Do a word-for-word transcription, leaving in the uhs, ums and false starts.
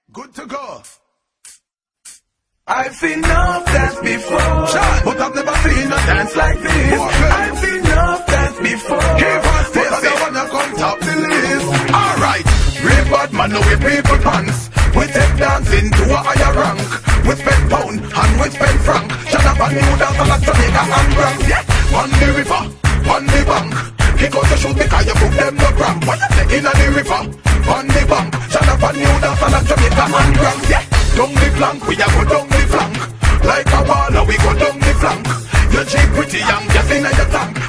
Good to go. I've seen enough dance before, Sean, but I've never seen a dance like this. I've seen enough dance before, give us this, but I don't wanna come top the list. Alright, Real bad man, no we people pants. We take dancing to a higher rank. We spend pound and we spend franc. Shut up and new dance and Jamaica and Bronx. Yeah, on the river, on the bank. Kick out the shoes because you put them no cramp. What you say in the river, on the bank. Shut up and new dance and Jamaica and Bronx. Yeah, down the flank, we a go down the flank. Like a wall, we go down the flank. Your Jeep pretty young, just in your tank.